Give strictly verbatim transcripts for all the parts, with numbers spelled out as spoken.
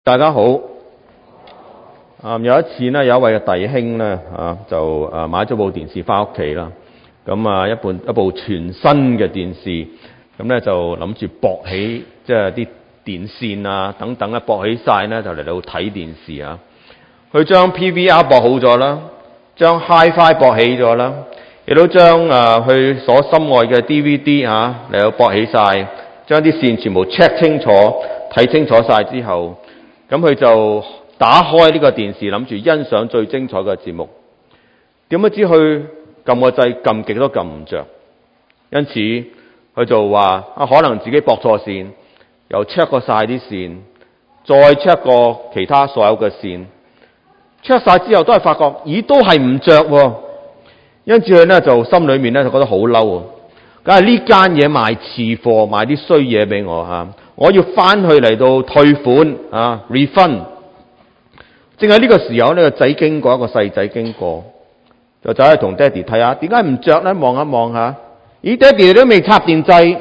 大家好。啊、有一次呢，有一位弟兄呢，啊就啊買咗部電視翻屋企啦。咁啊一部一部全新嘅電視，咁咧就諗住駁起即係啲電線啊等等咧駁起晒呢，就嚟到睇電視啊。佢將 P V R 駁好咗啦，將 Hi-Fi 駁起咗啦，亦都將啊佢所心愛嘅 D V D 啊嚟到駁起晒，將啲線全部 check 清楚，睇清楚晒之後。咁佢就打開呢個電視，諗住欣賞最精彩嘅節目。點不知佢撳個掣，撳極都撳唔着。因此佢就話啊，可能自己駁錯線，又 check 過晒啲線，再 check 過其他所有嘅線 check 晒之後都係發覺，咦都係唔着喎。因此佢呢就心裏面呢就覺得好嬲啊！梗係呢間嘢賣次貨，賣啲衰嘢俾我嚇。我要翻去嚟到退款啊 refund。正係呢個時候呢，個仔經過，一個細仔經過，就走去同爹哋睇下，點解唔着呢？望一望下，咦，爹哋都未插電掣。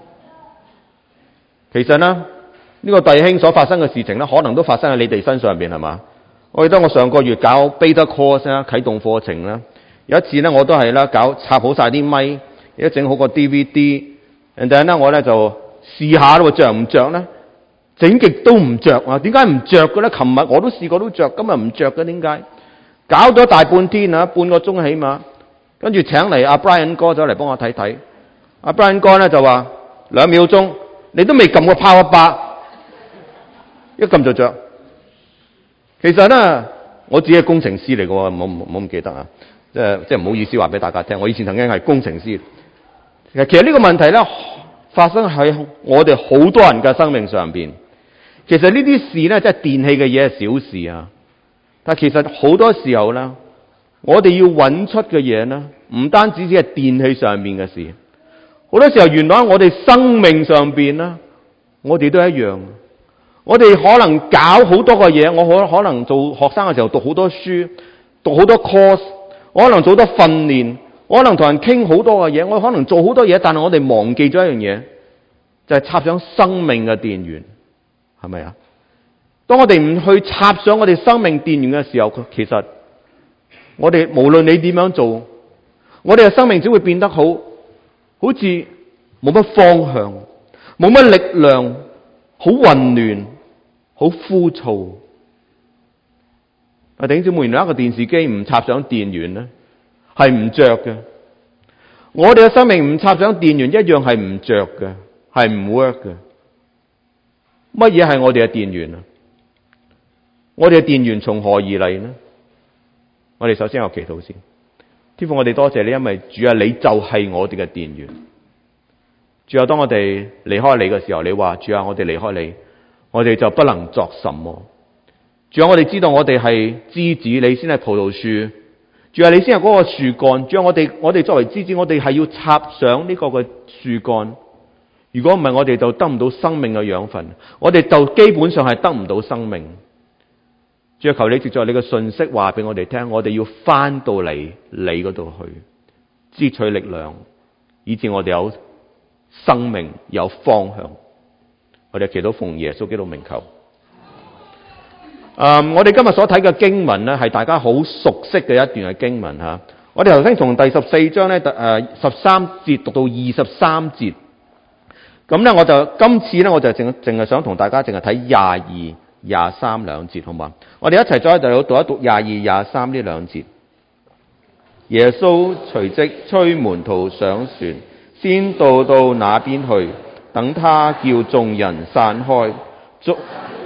其實呢，呢個弟兄所發生嘅事情呢，可能都發生喺你哋身上邊，係嘛？我記得我上個月搞 beta course 啦，啟動課程啦，有一次呢，我都係啦，搞插好晒啲咪，亦都整好個 D V D， 然後呢我呢就試下咯，着唔着呢？整極都唔着啊！點解唔着嘅咧？琴日我都試過都着，今日唔着嘅，點解？搞咗大半天啊，半個鐘起碼，跟住請嚟阿 Brian 哥走嚟幫我睇睇。阿 Brian 哥咧就話兩秒鐘，你都未撳過 power bar， 一撳就着。其實咧，我自己係工程師嚟嘅喎，唔好唔好唔記得啊！即係即係唔好意思話俾大家聽，我以前曾經係工程師。其實其實呢個問題咧，發生喺我哋好多人嘅生命上邊。其實呢啲事咧，即係電器嘅嘢係小事啊。但其實好多時候咧，我哋要揾出嘅嘢咧，唔單止只係電器上面嘅事。好多時候，原來我哋生命上邊咧，我哋都一樣。我哋可能搞好多個嘢，我可可能做學生嘅時候讀好多書，讀好多 course， 我可能做多訓練，我可能同人傾好多嘅嘢，我可能做好多嘢，但係我哋忘記咗一樣嘢，就係插上生命嘅電源。係咪啊？當我哋唔去插上我哋生命電源嘅時候，其實我哋無論你點樣做，我哋嘅生命只會變得好好似冇乜方向，冇乜力量，好混亂，好枯燥。啊，弟兄姊妹，原來一個電視機唔插上電源咧，係唔着嘅。我哋嘅生命唔插上電源一樣係唔着嘅，係唔 work 嘅。乜嘢係我哋嘅電源啊？我哋嘅電源從何而嚟呢？我哋首先有祈禱先。天父，我哋多謝你，因為主啊，你就係我哋嘅電源。主啊，當我哋離開你嘅時候，你話主啊，我哋離開你，我哋就不能作什麼。主啊，我哋知道我哋係枝子，你先係葡萄樹。主啊，你先係嗰個樹幹。主啊，我哋我哋作為枝子，我哋係要插上呢個嘅樹幹。如果唔係，我哋就得唔到生命嘅養分，我哋就基本上係得唔到生命。主啊，求你藉著你嘅信息話俾我哋聽，我哋要翻到嚟你嗰度去，支取力量，以致我哋有生命，有方向。我哋祈禱奉耶穌基督名求。嗯，我哋今日所睇嘅經文呢，係大家好熟悉嘅一段嘅經文吓。我哋頭先從第十四章呢，誒十三節讀到二十三節。咁咧，我就今次咧，我就淨淨係想同大家淨係睇廿二、廿三兩節，好嘛？我哋一齊再喺度讀一讀廿二、廿三呢兩節。耶穌隨即催門徒上船，先到到那邊去，等他叫眾人散開，眾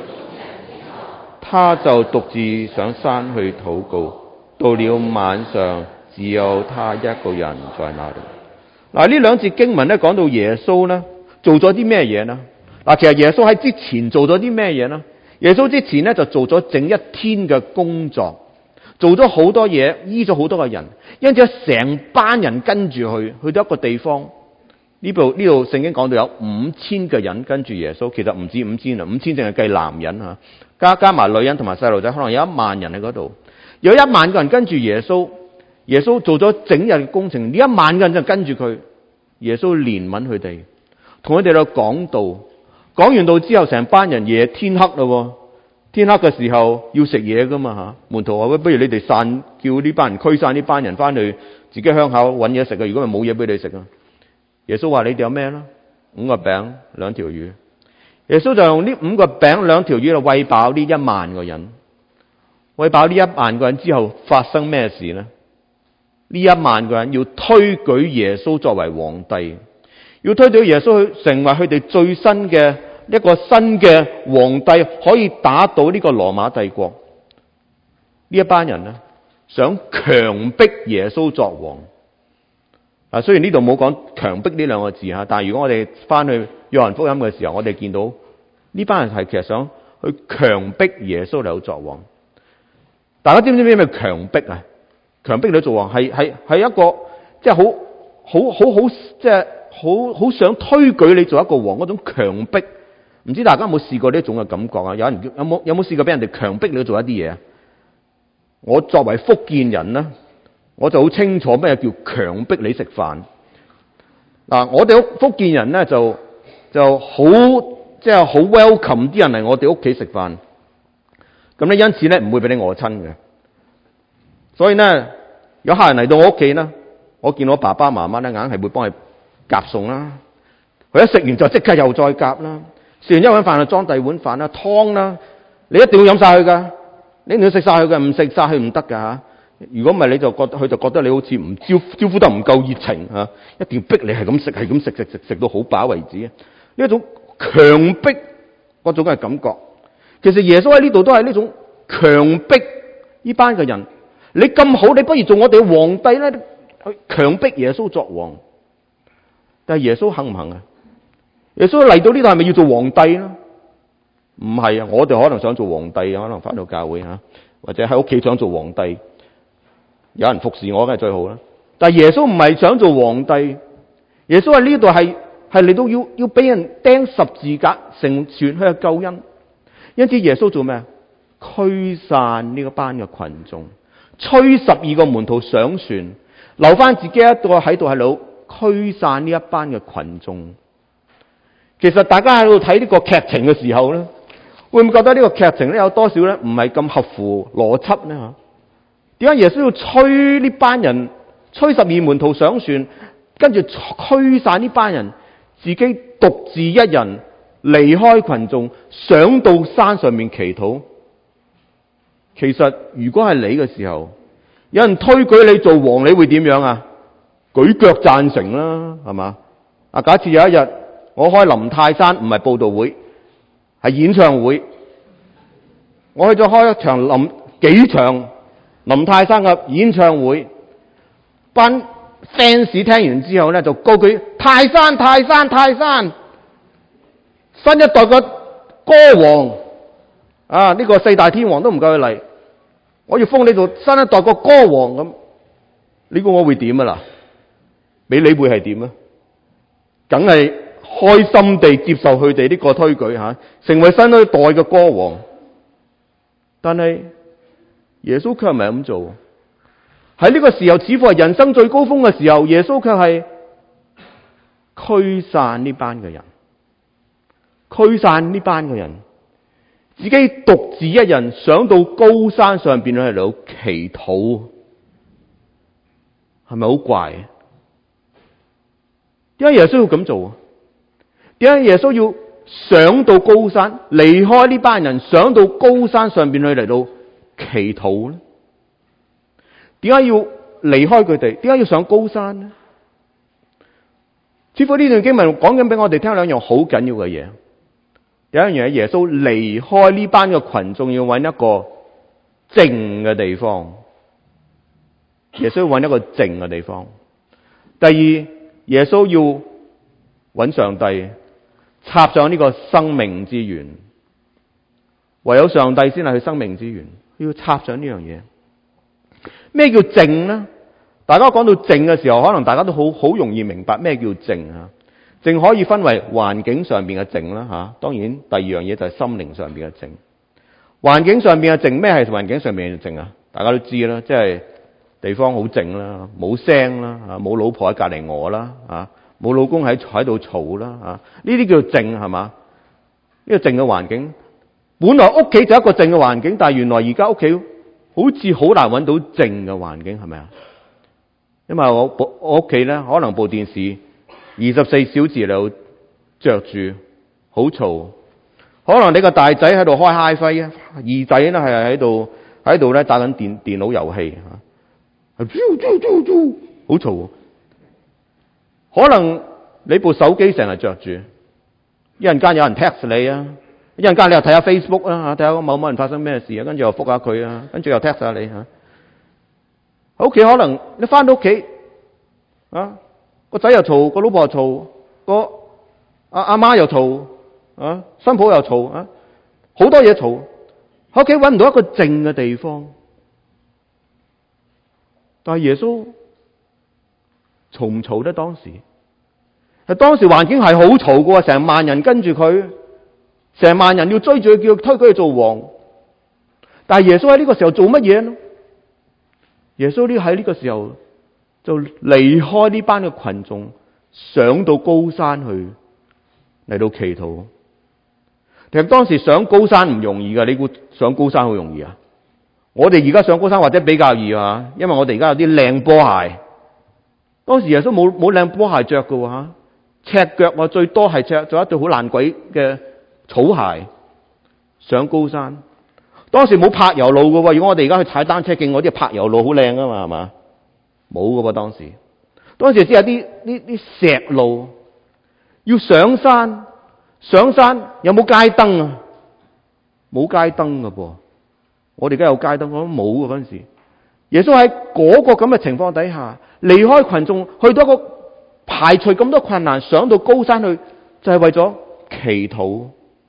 他就獨自上山去禱告。到了晚上，只有他一個人在那裏。嗱，呢兩節經文咧，講到耶穌咧。做咗啲咩嘢呢？嗱，其實耶穌喺之前做咗啲咩嘢呢？耶穌之前咧就做咗整一天嘅工作，做咗好多嘢，醫咗好多個人，因此成班人跟住去，去到一個地方。呢部呢度聖經講到有五千個人跟住耶穌，其實唔止五千啊，五千淨係計男人吓，加加埋女人同埋細路仔，可能有一萬人喺嗰度，有一萬個人跟住耶穌。耶穌做咗整日嘅工程，呢一萬個人就跟住佢。耶穌憐憫佢哋。同佢哋喺度講道，講完道之後，成班人夜天黑咯， 天黑嘅時候要食嘢噶嘛吓，門徒話：喂，不如你哋散，叫呢班人驅散呢班人翻去自己鄉口揾嘢食啊！如果咪冇嘢俾你食啊！耶穌話：你哋有咩啦？五個餅兩條魚。耶穌就用呢五個餅兩條魚嚟餵飽呢一萬個人。餵飽呢一萬個人之後發生咩事呢？呢一萬個人要推舉耶穌作為皇帝，要推舉耶穌去成為佢哋最新嘅一個新嘅皇帝，可以打倒呢個羅馬帝國。呢一班人呢，想強迫耶穌作王。啊，雖然呢度冇講強迫呢兩個字吓，但係如果我哋翻去約翰福音嘅時候，我哋見到呢班人係其實想去強迫耶穌嚟作王。大家知唔知咩叫強迫啊？強迫你做王係係係一個即係好好好好即係好好想推舉你做一個王嗰種強迫。唔知大家有冇試過呢一種嘅感覺啊？有人有冇有冇試過俾人哋強迫你做一啲嘢啊？我作為福建人呢，我就好清楚咩叫強迫你食飯。嗱，我哋福建人咧就就好即係好 welcome 啲人嚟我哋屋企食飯。咁咧因此咧唔會俾你餓親嘅。所以咧有客人嚟到我屋企啦，我見我爸爸媽媽咧硬係會幫佢夾餸啦。佢一食完就即刻又再夾啦。食完一碗飯就裝第二碗飯啦，湯啦，你一定要飲晒佢噶，你一定要食晒佢噶，唔食晒佢唔得噶吓。如果唔係，你就覺得佢就覺得你好似唔招招呼得唔夠熱情吓，一定要逼你係咁食，係咁食食食食到好飽為止。呢一種強迫嗰種嘅感覺，其實耶穌喺呢度都係呢種強迫呢班嘅人。你咁好，你不如做我哋嘅皇帝咧，去強迫耶穌作王。但係耶穌肯唔肯啊？耶穌嚟到呢度係咪要做皇帝咧？唔係啊！我哋可能想做皇帝，可能返到教會吓，或者喺屋企想做皇帝，有人服侍我梗係最好啦。但係耶穌唔係想做皇帝，耶穌喺呢度係係嚟到要要俾人釘十字架成全佢嘅救恩。因此耶穌做咩啊？驅散呢個班嘅群眾，催十二個門徒上船，留翻自己一個喺度喺度驅散呢一班嘅群眾。其實大家喺度睇呢個劇情嘅時候咧，會唔會覺得呢個劇情咧有多少咧唔係咁合乎邏輯咧吓？點解耶穌要催呢班人，催十二門徒上船，跟住驅散呢班人，自己獨自一人離開群眾，上到山上面祈禱？其實如果係你嘅時候，有人推舉你做王，你會點樣啊？舉腳贊成啦，係嘛？啊，假設有一日我開林泰山，唔係佈道會，係演唱會，我去咗開一場林幾場林泰山嘅演唱會，班 fans 聽完之後咧就高舉泰山泰山泰山，新一代嘅歌王啊！呢個四大天王都唔夠佢嚟，我要封你做新一代嘅歌王咁，你估我會點啊嗱？俾你會係點啊？梗係開心地接受佢哋呢個推舉吓，成為新一代嘅歌王。但係耶穌卻唔係咁做。喺呢個時候，似乎係人生最高峰嘅時候，耶穌卻係驅散呢班嘅人，驅散呢班嘅人，自己獨自一人上到高山上邊去度祈禱，係咪好怪？點解耶穌要咁做啊？點解耶穌要上到高山，離開呢班人，上到高山上邊去嚟到祈禱呢？點解要離開佢哋？點解要上高山呢？似乎呢段經文講緊俾我哋聽兩樣好緊要嘅嘢。第一樣嘢，耶穌離開呢班嘅群眾，要揾一個靜嘅地方。耶穌要揾一個靜嘅地方。第二，耶穌要揾上帝插上呢個生命之源，唯有上帝先係佢生命之源，要插上呢樣嘢。咩叫靜呢？大家講到靜嘅時候，可能大家都好好容易明白咩叫靜啊。靜可以分為環境上邊嘅靜啦吓，當然第二樣嘢就係心靈上邊嘅靜。環境上邊嘅靜，咩係環境上邊嘅靜啊？大家都知啦，即係地方好靜啦，冇聲啦，啊冇老婆喺隔籬餓啦，啊冇老公喺喺度嘈啦，啊呢啲叫靜係嘛？呢個靜嘅環境。 本來屋企就一個靜嘅環境，但係原來而家屋企好似好難揾到靜嘅環境，係咪啊？因為我我屋企咧，可能部電視二十四小時嚟着住，好嘈。可能你個大仔喺度開 hi-fi 啊，二仔咧係喺度喺度咧打緊電電腦遊戲嚇，好嘈。可能你部手機成日着住，一陣間有人 text 你啊，一陣間你又睇下 Facebook 啦嚇，睇下某某人發生咩事啊，跟住又覆下佢啊，跟住又 text 下你嚇。喺屋企可能你翻到屋企啊，個仔又嘈，個老婆又嘈，個阿阿媽又嘈。啊，新抱又嘈啊，好多嘢嘈，喺屋企揾唔到一個靜嘅地方。但係耶穌嘈唔嘈咧？當時係當時環境係好嘈嘅，成萬人跟住佢，成萬人要追住佢，叫推佢去做王。但係耶穌喺呢個時候做乜嘢呢？耶穌呢喺呢個時候就離開呢班嘅群眾，上到高山去嚟到祈禱。其實當時上高山唔容易噶，你估上高山好容易啊？我哋而家上高山或者比較易啊，因為我哋而家有啲靚波鞋。當時耶穌冇冇靚波鞋着噶吓，赤腳啊，最多係着咗一對好爛鬼嘅草鞋上高山。當時冇柏油路噶，如果我哋而家去踩單車徑，嗰啲柏油路好靚啊嘛，係嘛？冇噶噃，當時當時只有啲呢啲石路，要上山。上山有冇街燈啊？冇街燈噶噃，我哋而家有街燈，我都冇噶嗰陣時。耶穌喺嗰個咁嘅情況底下，離開群眾，去到一個排除咁多困難，上到高山去，就係為咗祈禱。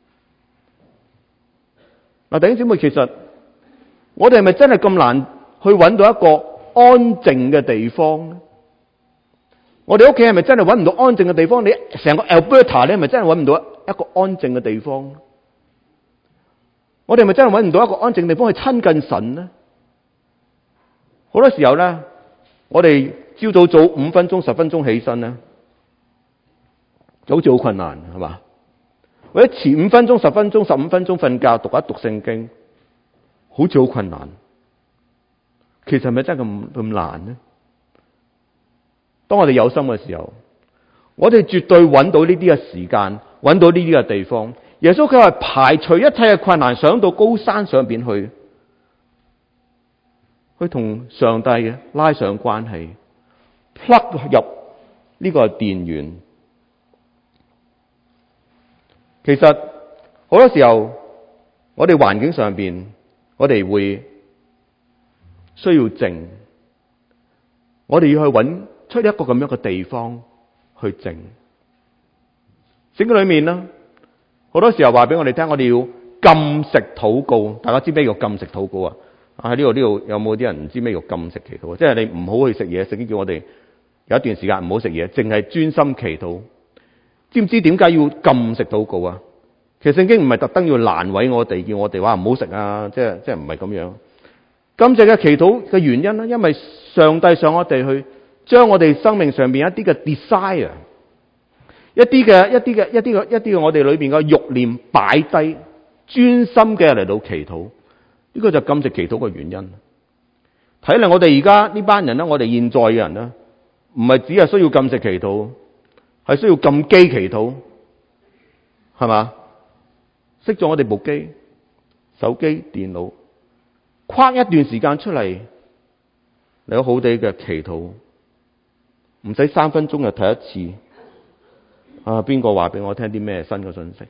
嗱，弟兄姊妹，其實我哋係咪真係咁難去揾到一個安靜嘅地方咧？我哋屋企係咪真係揾唔到安靜嘅地方？你成個 Alberta 咧，係咪真係揾唔到一個安靜嘅地方？我哋係咪真係揾唔到一個安靜嘅地方去親近神呢？好多時候咧，我哋朝早早五分鐘、十分鐘起身咧，就好似好困難，係嘛？或者遲五分鐘、十分鐘、十五分鐘瞓覺，讀一讀聖經，好似好困難。其實係咪真係咁咁難呢？當我哋有心嘅時候，我哋絕對揾到呢啲嘅時間，揾到呢啲嘅地方。耶穌佢話排除一切嘅困難，上到高山上邊去，去同上帝拉上關係 ，plug 入呢個電源。其實好多時候，我哋環境上邊，我哋會需要靜，我哋要去揾出一個咁樣嘅地方去靜。聖經裏面呢，好多時候話俾我哋聽，我哋要禁食禱告。大家知咩叫禁食禱告啊？啊，喺呢度呢度有冇啲人唔知咩叫禁食祈禱啊？即係你唔好去食嘢，聖經叫我哋有一段時間唔好食嘢，淨係專心祈禱。知唔知點解要禁食禱告啊？其實聖經唔係特登要難為我哋，叫我哋話唔好食啊，即係即係唔係咁樣。禁食嘅祈禱嘅原因呢，因為上帝想我哋去將我哋生命上面一啲嘅 desire， 一啲嘅一啲嘅一啲嘅一啲嘅我哋裏邊嘅慾念擺低，專心嘅嚟到祈禱。呢個就係禁食祈禱嘅原因。睇嚟我哋而家呢班人咧，我哋現在嘅人咧，唔係只係需要禁食祈禱，係需要禁機祈禱，係嘛？熄咗我哋部機、手機、電腦，跨一段時間出嚟，嚟好好地嘅祈禱，唔使三分鐘就睇一次。啊，邊個話俾我聽啲咩新嘅信息？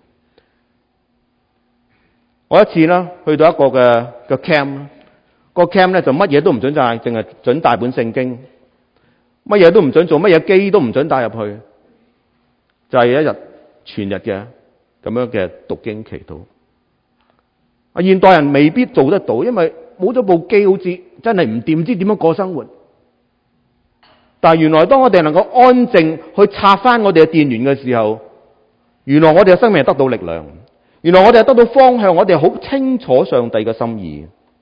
我一次啦，去到一個嘅嘅 camp，個 camp 咧就乜嘢都唔准帶，淨係准帶本聖經，乜嘢都唔准做，乜嘢機都唔准帶入去，就係一日全日嘅咁樣嘅讀經祈禱。啊，現代人未必做得到，因為冇咗部機，好似真係唔掂，唔知點樣過生活。但係原來當我哋能夠安靜去插翻我哋嘅電源嘅時候，原來我哋嘅生命係得到力量。原來我哋係得到方向，我哋好清楚上帝嘅心意。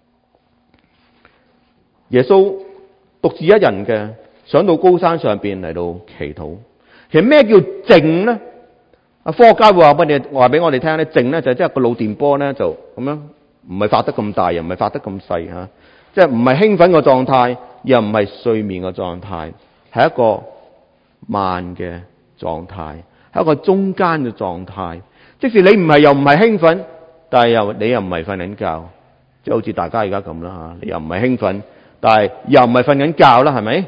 耶穌獨自一人嘅上到高山上邊嚟到祈禱。其實咩叫靜呢？ 啊，科學家會話俾你話俾我哋聽咧，靜咧就即係個腦電波咧就咁樣，唔係發得咁大，又唔係發得咁細嚇，即係唔係興奮嘅狀態，又唔係睡眠嘅狀態，係一個慢嘅狀態，係一個中間嘅狀態。即使你唔係又唔係興奮，但係又你又唔係瞓緊覺，即係好似大家而家咁啦嚇，你又唔係興奮，但係又唔係瞓緊覺啦，係咪？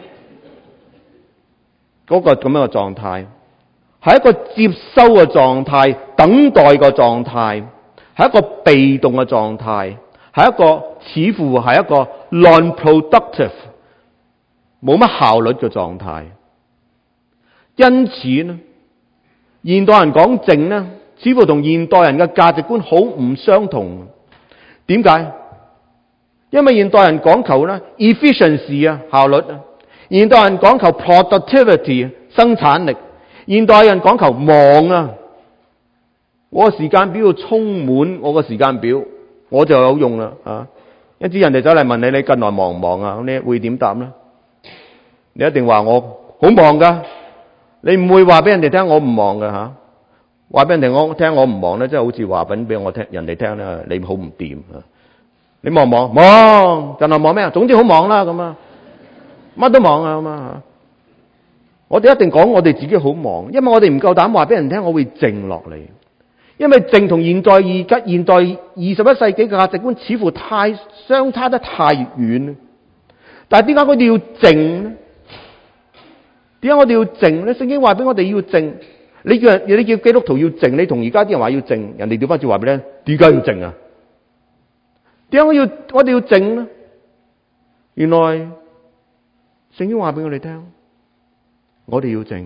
嗰個咁樣嘅狀態，係一個接收嘅狀態，等待嘅狀態，係一個被動嘅狀態，係一個似乎係一個 non-productive 冇乜效率嘅狀態。因此呢，現代人講靜呢，似乎同現代人嘅價值觀好唔相同。點解？因為現代人講求呢 efficiency 啊，效率啊，現代人講求 productivity 生產力，現代人講求忙啊，我個時間表要充滿我個時間表，我就有用啦啊！一知人哋走嚟問你，你近來忙唔忙啊？你會點答呢？你一定話我好忙噶，你唔會話俾人哋聽我唔忙噶吓。話俾人哋我聽我唔忙咧，即係好似話俾俾我聽人哋聽咧，你好唔掂啊！你忙唔忙？忙，近來忙咩啊？總之好忙啦咁啊，乜都忙啊咁啊！我哋一定講我哋自己好忙，因為我哋唔夠膽話俾人聽我會靜落嚟，因為靜同現代而家現代二十一世紀嘅價值觀似乎太相差得太遠。但係點解我哋要靜呢？點解我哋要靜呢？聖經話俾我哋要靜。你叫人，你叫基督徒要靜，你同而家啲人話要靜，人哋調翻轉話俾你聽，點解要靜啊？點解我要我哋要靜呢？原來聖經話俾我哋聽，我哋要靜。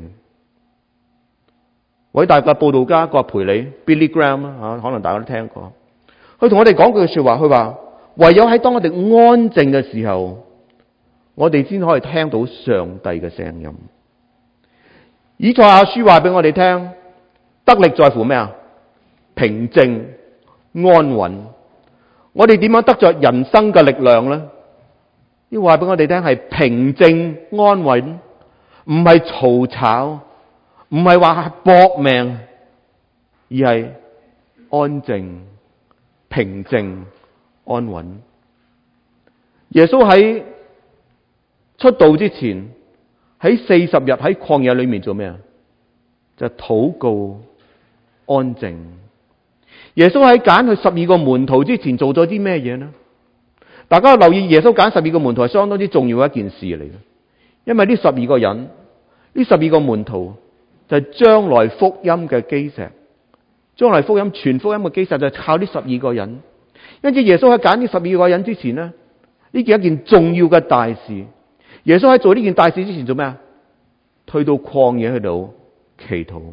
偉大嘅佈道家葛培理 Billy Graham 啊，可能大家都聽過。佢同我哋講句說話，佢話唯有喺當我哋安靜嘅時候，我哋先可以聽到上帝嘅聲音。以賽亞書話俾我哋聽，得力在乎咩啊？平靜安穩。我哋點樣得着人生嘅力量呢？要話俾我哋聽係平靜安穩，唔係嘈吵，唔係話搏命，而係安靜、平靜、安穩。耶穌喺出道之前，喺四十日喺曠野裏面做咩啊？就禱告安靜。耶穌喺揀佢十二個門徒之前做咗啲咩嘢呢？大家留意耶穌揀十二個門徒係相當之重要嘅一件事嚟嘅，因為呢十二個人，呢十二個門徒就係將來福音嘅基石，將來福音全福音嘅基石就係靠呢十二個人。因此耶穌喺揀呢十二個人之前呢，呢件一件重要嘅大事。耶穌喺做呢件大事之前做咩啊？退到曠野去度祈禱。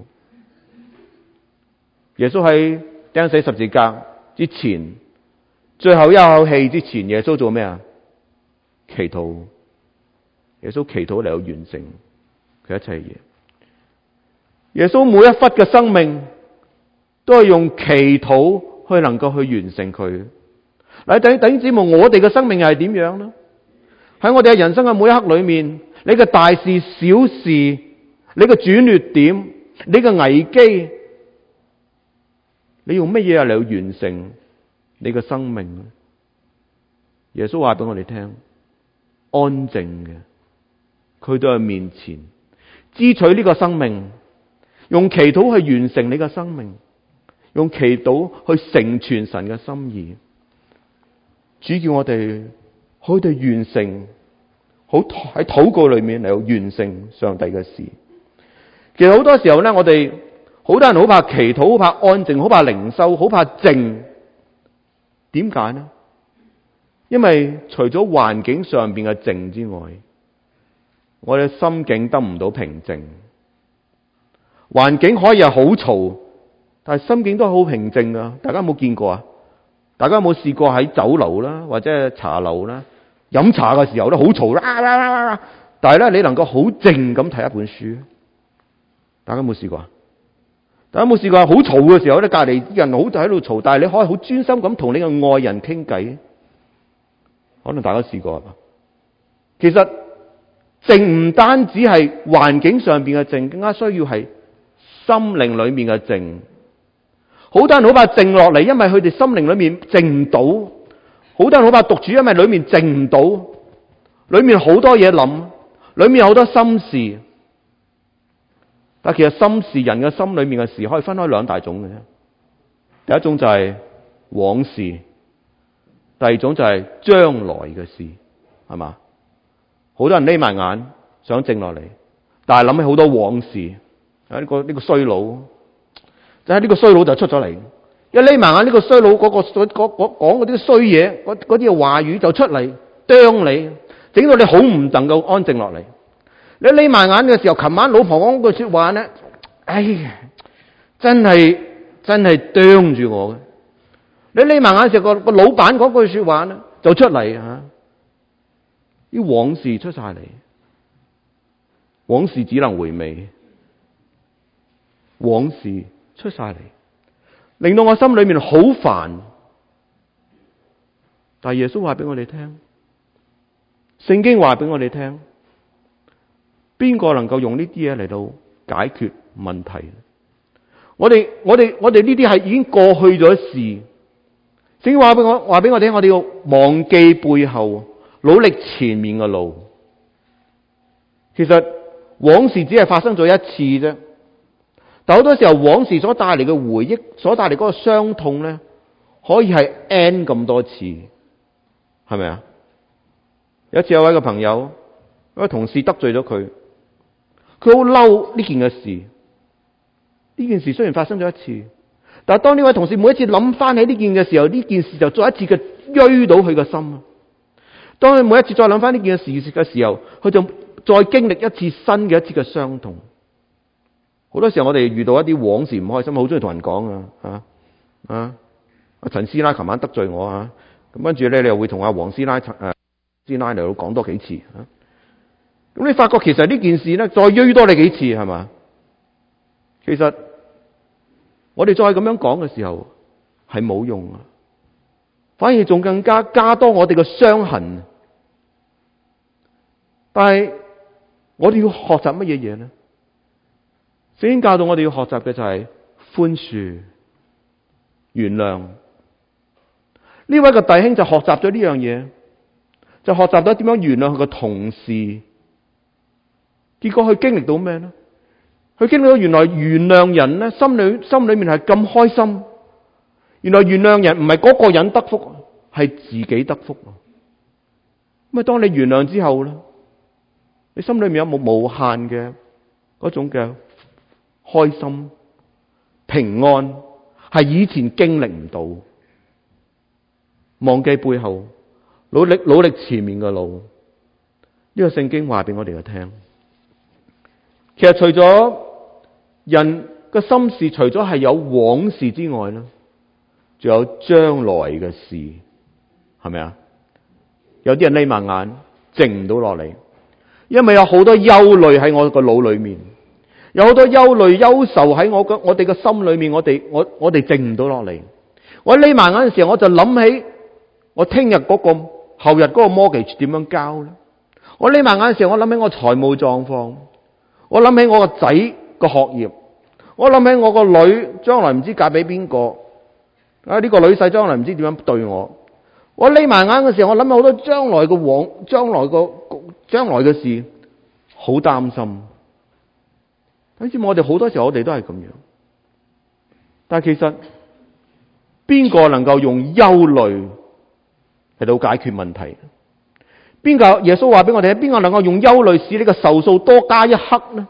耶穌喺釘死十字架之前，最後一口氣之前，耶穌做咩啊？祈禱。耶穌祈禱嚟到完成佢一切嘢。耶穌每一忽嘅生命都係用祈禱去能夠去完成佢。嗱，弟兄姊妹，我哋嘅生命又係點樣呢？喺我哋嘅人生嘅每一刻裏面，你嘅大事小事，你嘅轉捩點，你嘅危機，你用乜嘢嚟完成你嘅生命呢？耶穌話俾我哋聽，安靜嘅，佢到佢面前支取呢個生命，用祈禱去完成你嘅生命，用祈禱去成全神嘅心意。主叫我哋可以完成，好喺禱告裏面嚟到完成上帝嘅事。其實好多時候咧，我哋好多人好怕祈禱，好怕安靜，好怕靈修，好怕靜。點解呢？因為除咗環境上邊嘅靜之外，我哋心境得唔到平靜。環境可以係好嘈，但係心境都係好平靜噶。大家有冇見過啊？大家有冇試過喺酒樓啦，或者茶樓啦，飲茶嘅時候咧好嘈啦，但係咧你能夠好靜咁睇一本書？大家有冇試過啊？大家有冇試過好嘈嘅時候咧，隔籬啲人好喺度嘈，但係你可以好專心咁同你嘅愛人傾偈？可能大家試過係嘛？其實靜唔單止係環境上邊嘅靜，更加需要係心靈裏面嘅靜。好多人好怕靜落嚟，因為佢哋心靈裏面靜唔到。好多人好怕獨處，因為裏面靜唔到，裏面好多嘢諗，裏面有好多心事。但其實心事，人嘅心裏面嘅事可以分開兩大種嘅啫。第一種就係往事，第二種就係將來嘅事，係嘛？好多人匿埋眼想靜落嚟，但係諗起好多往事。啊，呢個呢個衰佬，就係呢個衰佬就出咗嚟。一匿埋眼，呢個衰佬嗰個嗰嗰講嗰啲衰嘢，嗰嗰啲話語就出嚟啄你，整到你好唔能夠安靜落嚟。你匿埋眼嘅時候，琴晚老婆講句說話咧，哎呀，真係真係啄住我嘅。你匿埋眼嘅時候，個個老闆嗰句說話咧就出嚟吓，啲往事出晒嚟，往事只能回味，往事出晒嚟，令到我心裏面好煩。但係耶穌話俾我哋聽，聖經話俾我哋聽。邊個能夠用呢啲嘢嚟到解決問題？我哋我哋我哋呢啲係已經過去咗事。聖經話俾我話俾我哋聽，我哋要忘記背後，努力前面嘅路。其實往事只係發生咗一次啫，但好多時候往事所帶嚟嘅回憶，所帶嚟嗰個傷痛咧，可以係 N 咁多次，係咪啊？有一次有位嘅朋友，有位同事得罪咗佢。佢好嬲呢件嘅事，呢件事雖然發生咗一次，但係當呢位同事每一次諗翻起呢件嘅時候，呢件事就再一次嘅錐到佢嘅心。當佢每一次再諗翻呢件嘅事嘅時候，佢就再經歷一次新嘅一次嘅傷痛。好多時候我哋遇到一啲往事唔開心，好中意同人講啊，啊啊阿陳師奶琴晚得罪我啊，咁跟住咧你又會同阿黃師奶誒師奶嚟到講多幾次啊。咁你發覺其實呢件事咧，再錐多你幾次係嘛？其實我哋再咁樣講嘅時候係冇用啊，反而仲更加加多我哋嘅傷痕。但係我哋要學習乜嘢嘢咧？聖經教導我哋要學習嘅就係寬恕、原諒。呢位嘅弟兄就學習咗呢樣嘢，就學習咗點樣原諒佢嘅同事。結果佢經歷到咩咧？佢經歷到原來原諒人咧，心裏心裏面係咁開心。原來原諒人唔係嗰個人得福，係自己得福。咁啊，當你原諒之後咧，你心裏面有冇無限嘅嗰種嘅開心、平安，係以前經歷唔到。忘記背後，努力努力前面嘅路。呢個聖經話俾我哋嘅聽。其實除咗人嘅心事，除咗係有往事之外咧，仲有將來嘅事，係咪啊？有啲人匿埋眼，靜唔到落嚟，因為有好多憂慮喺我個腦裏面，有好多憂慮、憂愁喺我個我哋嘅心裏面，我哋我我哋靜唔到落嚟。我匿埋眼嘅時候，我就諗起我聽日嗰個後日嗰個 mortgage 點樣交咧？我匿埋眼嘅時候，我諗起我財務狀況。我諗起我個仔個學業，我諗起我個女將來唔知嫁俾邊個啊？呢個女婿將來唔知點樣對我。我匿埋眼嘅時候，我諗起好多將來嘅往將來個將來嘅事，好擔心。好似我哋好多時候，我哋都係咁樣。但係其實邊個能夠用憂慮嚟到解決問題？邊個？耶穌話俾我哋，邊個能夠用憂慮使呢個壽數多加一刻呢？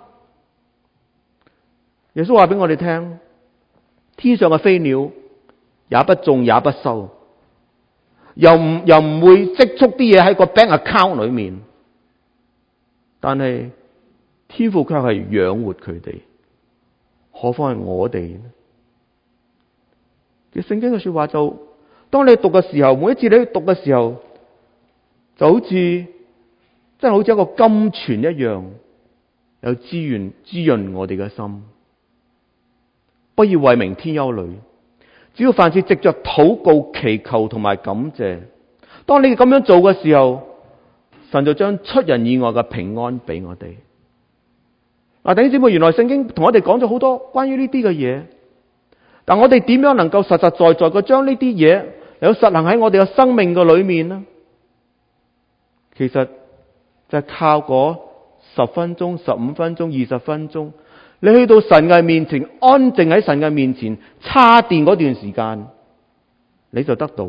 耶穌話俾我哋聽，天上嘅飛鳥也不種也不收，又唔又唔會積蓄啲嘢喺個 bank account 裏面，但係天父卻係養活佢哋，何況係我哋呢？嘅聖經嘅說話就，當你讀嘅時候，每一次你讀嘅時候，就好似真係好似一個金泉一樣，有資源滋潤我哋嘅心。不要為明天憂慮，只要凡事藉着禱告、祈求同埋感謝。當你咁樣做嘅時候，神就將出人意外嘅平安俾我哋。 啊，弟兄姊妹，原來聖經同我哋講咗好多關於呢啲嘅嘢，但我哋點樣能夠實實在在嘅將呢啲嘢有實行喺我哋嘅生命嘅裏面呢？其實就係靠嗰十分鐘、十五分鐘、二十分鐘，你去到神嘅面前，安靜喺神嘅面前，叉電嗰段時間，你就得到。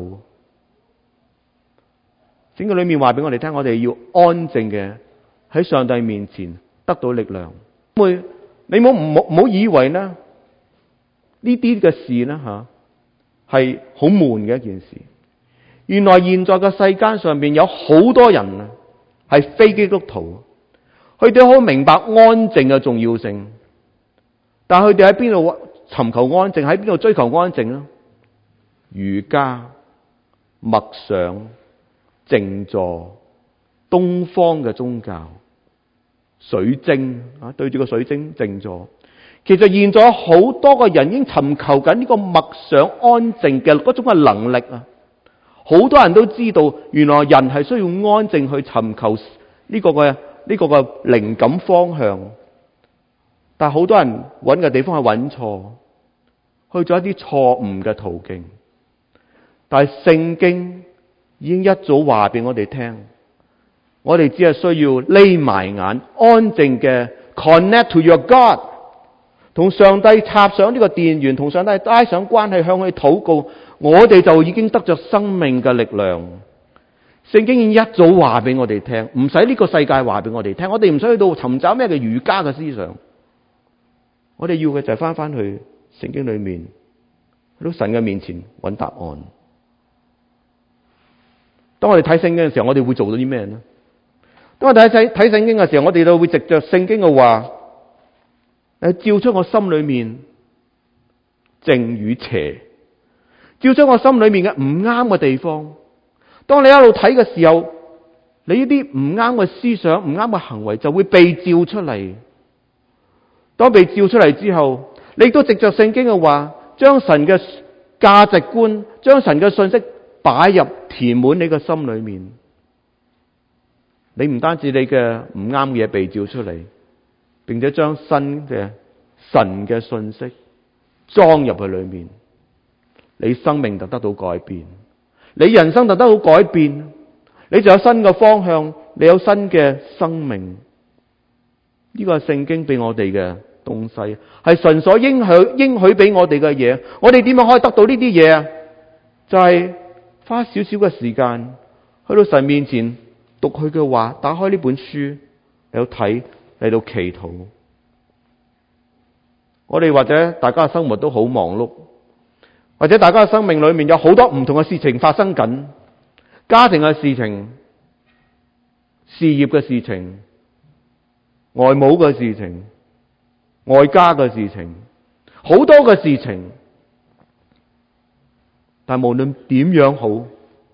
聖經裏面話俾我哋聽，我哋要安靜嘅喺上帝面前得到力量。會你唔好唔好以為呢呢啲嘅事呢吓係好悶嘅一件事。原來現在嘅世間上邊有好多人啊係非基督徒，佢哋好明白安靜嘅重要性，但係佢哋喺邊度尋求安靜？喺邊度追求安靜呢？瑜伽、默想、靜坐、東方嘅宗教、水晶啊，對住個水晶靜坐。其實現在有好多個人已經尋求緊呢個默想安靜嘅嗰種嘅能力啊！好多人都知道，原來人係需要安靜去尋求呢個嘅呢個嘅靈感方向，但係好多人揾嘅地方係揾錯，去咗一啲錯誤嘅途徑。但係聖經已經一早話俾我哋聽，我哋只係需要匿埋眼，安靜嘅 connect to your God， 同上帝插上呢個電源，同上帝拉上關係，向佢禱告，我哋就已經得着生命嘅力量。聖經已經一早話俾我哋聽，唔使呢個世界話俾我哋聽，我哋唔使去到尋找咩嘅儒家嘅思想，我哋要嘅就係翻翻去聖經裏面，去到神嘅面前揾答案。當我哋睇聖經嘅時候，我哋會做到啲咩呢？當我哋睇睇聖經嘅時候，我哋就會藉着聖經嘅話，誒，照出我心裏面正與邪，照出我心裏面嘅唔啱嘅地方。當你一路睇嘅時候，你呢啲唔啱嘅思想、唔啱嘅行為就會被照出嚟。當被照出嚟之後，你亦都藉着聖經嘅話，將神嘅價值觀、將神嘅信息擺入填滿你嘅心裏面。你唔單止你嘅唔啱嘅嘢被照出嚟，並且將新嘅神嘅信息裝入去裏面，你生命就得到改變，你人生就得到改變，你就有新嘅方向，你有新嘅生命。呢個係聖經俾我哋嘅東西，係神所應許應許俾我哋嘅嘢。我哋點樣可以得到呢啲嘢啊？就係花少少嘅時間去到神面前讀佢嘅話，打開呢本書嚟到睇，嚟到祈禱。我哋或者大家嘅生活都好忙碌，或者大家嘅生命裏面有好多唔同嘅事情發生緊，家庭嘅事情、事業嘅事情、外母嘅事情、外家嘅事情，好多嘅事情。但無論點樣好，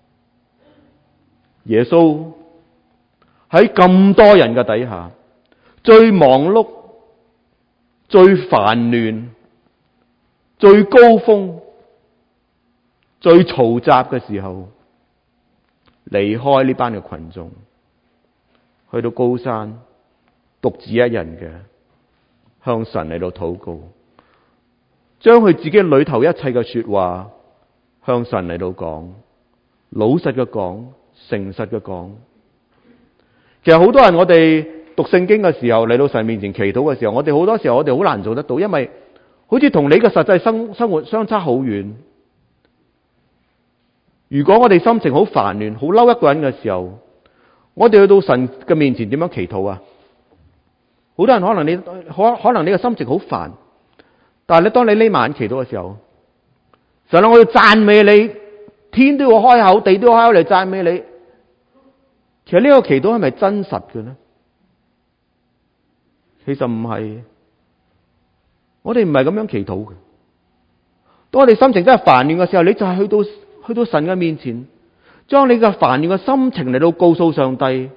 耶穌喺咁多人嘅底下，最忙碌、最煩亂、最高峰、最嘈雜嘅時候，離開呢班嘅群眾，去到高山，獨自一人嘅向神嚟到禱告，將佢自己裏頭一切嘅說話向神嚟到講，老實嘅講，誠實嘅講。其實好多人，我哋讀聖經嘅時候，嚟到神面前祈禱嘅時候，我哋好多時候我哋好難做得到，因為好似同你嘅實際生生活相差好遠。如果我哋心情好煩亂、好嬲一個人嘅時候，我哋去到神嘅面前點樣祈禱啊？好多人可能你可可能你嘅心情好煩，但係你當你匿埋眼祈禱嘅時候，神啊，我要讚美你，天都要開口，地都要開口嚟讚美你。其實呢個祈禱係咪真實嘅呢？其實唔係，我哋唔係咁樣祈禱嘅。當我哋心情真係煩亂嘅時候，你就係去到去到神嘅面前，將你嘅煩亂嘅心情嚟到告訴上帝。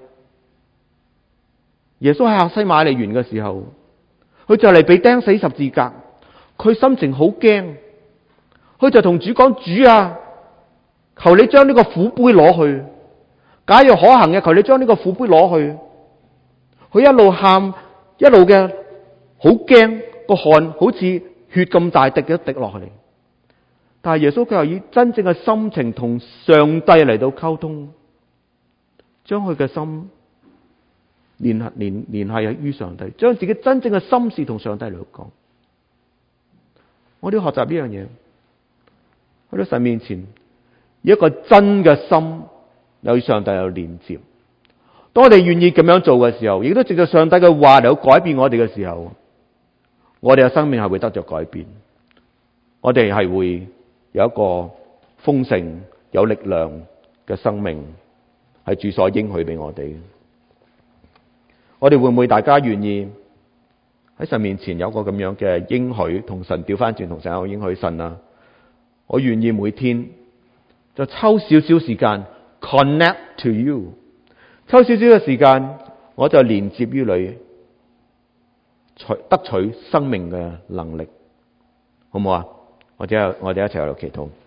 耶穌喺客西馬尼園嘅時候，佢就嚟被釘死十字架，佢心情好驚，佢就同主講：主啊，求你將呢個苦杯攞去，假如可行嘅，求你將呢個苦杯攞去。佢一路喊，一路嘅好驚，個汗好似血咁大滴嘅滴落嚟。但係耶穌佢又以真正嘅心情同上帝嚟到溝通，將佢嘅心聯繫聯聯繫於上帝，將自己真正嘅心事同上帝嚟到講。我哋要學習呢樣嘢，去到神面前，以一個真嘅心有上帝有連接。當我哋願意咁樣做嘅時候，亦都藉着上帝嘅話嚟到改變我哋嘅時候，我哋嘅生命係會得着改變。我哋係會有一個豐盛、有力量嘅生命，係主所應許俾我哋。我哋會唔會大家願意喺神面前有一個咁樣嘅應許，同神調翻轉，同神有應許神啊？我願意每天就抽少少時間 connect to you， 抽少少嘅時間，我就連接於你，得取生命嘅能力，好唔好啊？我哋我哋一齊喺度祈禱。